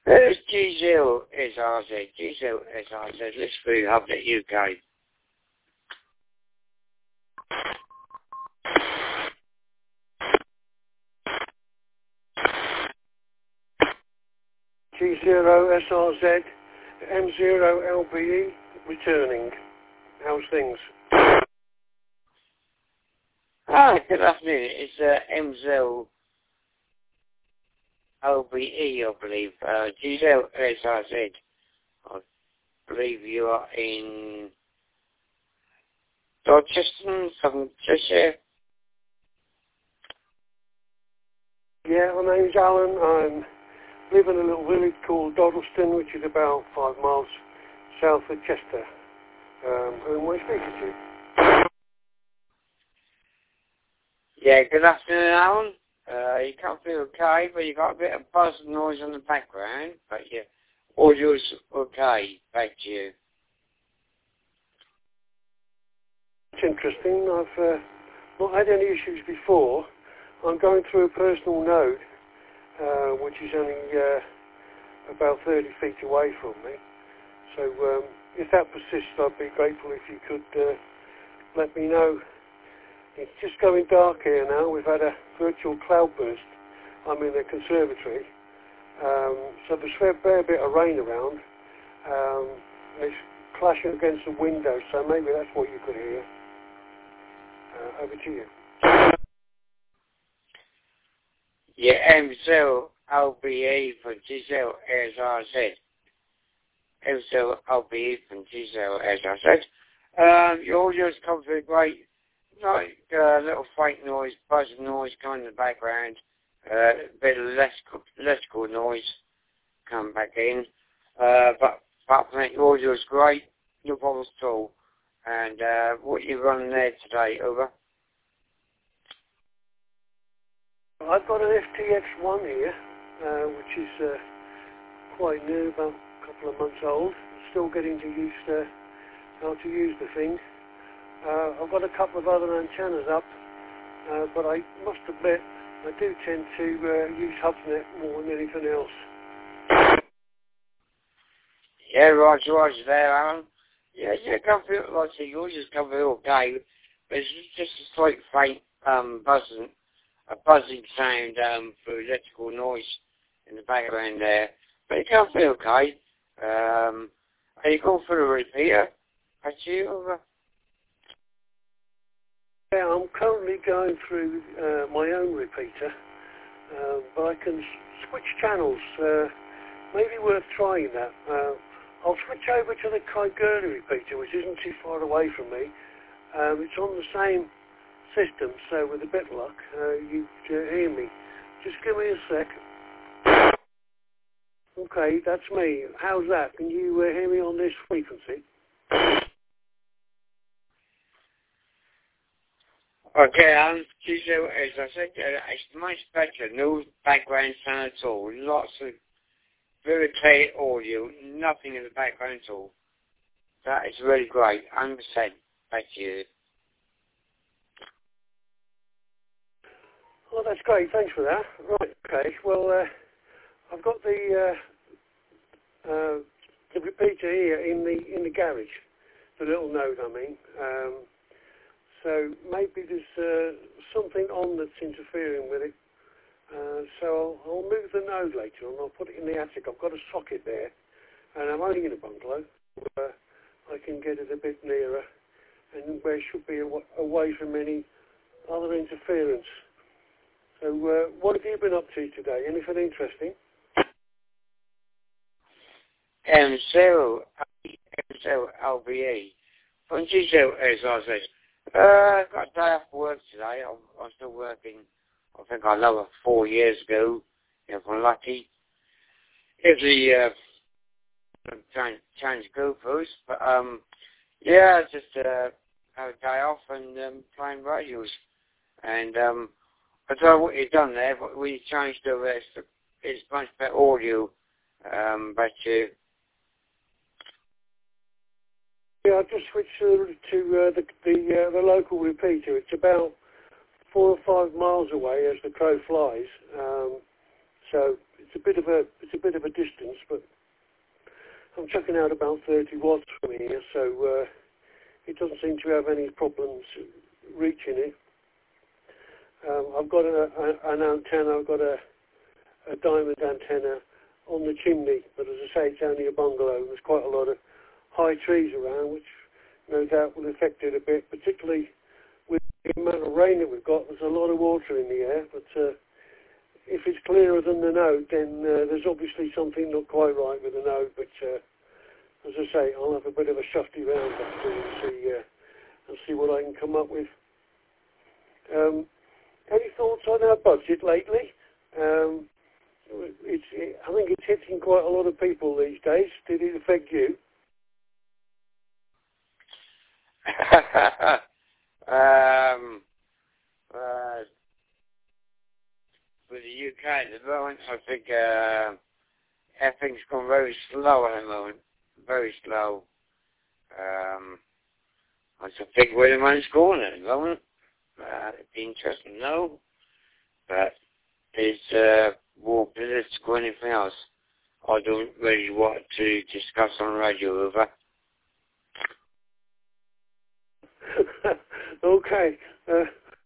It's G0 SRZ, G0 SRZ, List Food Hub at UK. G0 SRZ, M0 LBE, returning. How's things? Good afternoon. It's M0 LBE, I believe. G0 SRZ. I believe you are in Dorchester, from Cheshire. Yeah, my name's Alan. I'm live in a little village called Dodleston, which is about 5 miles south of Chester. Who am I speaking to? Yeah, good afternoon, Alan. You can't feel okay, but you got a bit of buzz and noise in the background, but your audio's okay. Back to you. It's interesting. I've not had any issues before. I'm going through a personal node, which is only about 30 feet away from me. So if that persists, I'd be grateful if you could let me know. It's just going dark here now. We've had a virtual cloudburst. I'm in a conservatory. So there's a fair bit of rain around. It's clashing against the window, so maybe that's what you could hear. Over to you. Yeah, M0 LBE from G0 SRZ. M0 LBE from G0 SRZ. Your audio's come through great. Like a little faint noise, buzzing noise coming in the background. A bit of electrical noise coming back in. But apart from that, your audio's great. No problems at all. And what are you running there today, over? I've got an FTX1 here, which is quite new, about a couple of months old. Still getting to use how to use the thing. I've got a couple of other antennas up, but I must admit I do tend to use HubsNet more than anything else. Yeah, Roger there, Alan. Yeah, come through, like I say, yours just come through okay, but it's just a slight faint buzzing sound through electrical noise in the background there. But it come through okay. Are you going for a repeater? Are you over? Yeah, I'm currently going through my own repeater, but I can switch channels. Maybe worth trying that. I'll switch over to the Kaigurli repeater, which isn't too far away from me. It's on the same system, so with a bit of luck, you hear me. Just give me a sec. Okay, that's me. How's that? Can you hear me on this frequency? Okay, Alan, as I said, it's much better. No background sound at all. Lots of very clear audio. Nothing in the background at all. That is really great. 100%. Back to you. Well, that's great. Thanks for that. Right. Okay. Well, I've got the repeater here in the garage. The little node, I mean. So maybe there's something on that's interfering with it. So I'll move the node later on. I'll put it in the attic. I've got a socket there, and I'm only in a bungalow. I can get it a bit nearer, and where it should be away from any other interference. So what have you been up to today? Anything interesting? M0 LBE from G0 SRZ. Got a day off work today. I'm still working. I think I know it 4 years ago, if I'm lucky. If the change GoPros, but yeah, just have a day off and playing radios. And I don't know what you've done there, but we changed the rest. It's much better audio. But yeah, I just switched to the local repeater. It's about 4 or 5 miles away as the crow flies. So it's a bit of a distance, but I'm chucking out about 30 watts from here, so it doesn't seem to have any problems reaching it. I've got an antenna. I've got a diamond antenna on the chimney, but as I say, it's only a bungalow. There's quite a lot of high trees around, which no doubt will affect it a bit, particularly with the amount of rain that we've got. There's a lot of water in the air, but if it's clearer than the node, then there's obviously something not quite right with the node. But as I say, I'll have a bit of a shufty round after and see what I can come up with. Any thoughts on our budget lately? I think it's hitting quite a lot of people these days. Did it affect you? With the UK at the moment, I think everything's gone very slow at the moment. Very slow. I just think where the money's going at the moment. It'd be interesting to know. But it's more political than anything else. I don't really want to discuss on the radio over. Okay.